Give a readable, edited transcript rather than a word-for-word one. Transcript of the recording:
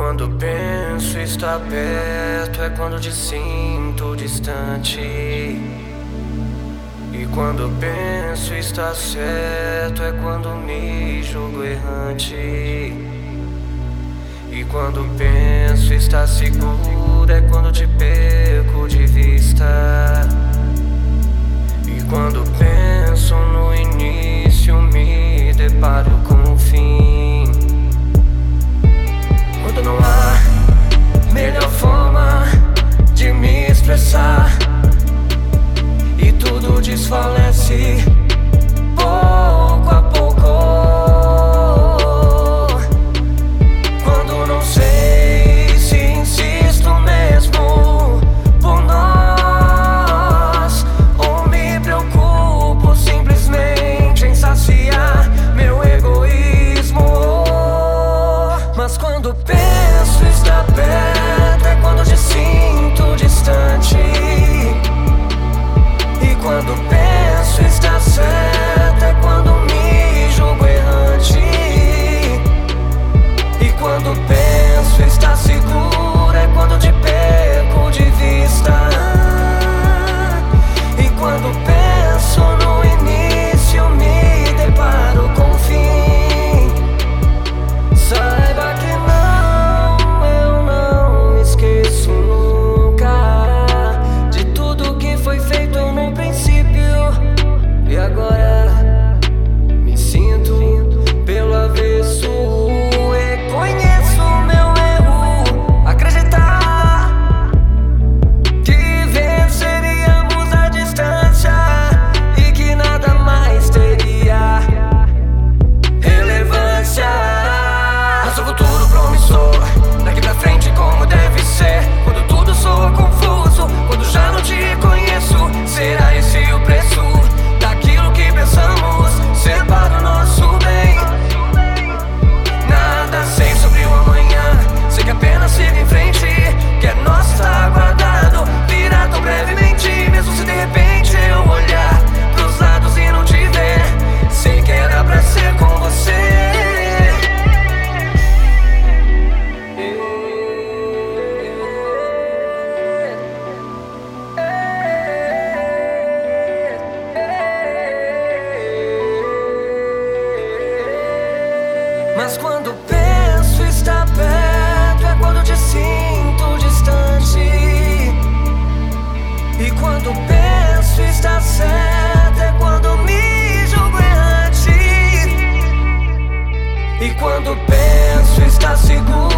quando penso estar perto, é quando te sinto distante. E quando penso estar certo, é quando me julgo errante. E quando penso estar seguro, é quando te perco de vista. E quando penso no início, me deparo com o fim. Quando não há melhor forma de me expressar e tudo desfalece pouco a pouco. Quando não sei se insisto mesmo por nós, ou me preocupo simplesmente em saciar meu egoísmo. Mas quando penso estar perto, é quando te sinto distante. E quando penso estar certo, é quando me julgo errante. E quando penso estar seguro, é quando te perco de vista. E quando penso no início, me deparo com o fim. Saiba que eu não esqueço nunca de tudo que foi feito no princípio. E agora me sinto pelo avesso. Reconheço meu erro, acreditar que venceríamos a distância e que nada mais teria relevância. Mas o futuro promissor, daqui pra frente como deve ser. Quando tudo soa confuso, quando já não te conheço, será esse o preço daquilo que pensamos ser para o nosso bem? Nda sei sobre o amanhã, sei que apenas sigo em frente, que é nosso estar guardado, virá tão brevemente. Mesmo se de repente eu olhar pros lados e não te ver, sei que era pra ser com você. Mas quando penso estar perto, é quando te sinto distante. E quando penso estar certo, é quando me julgo errante. E quando penso estar seguro,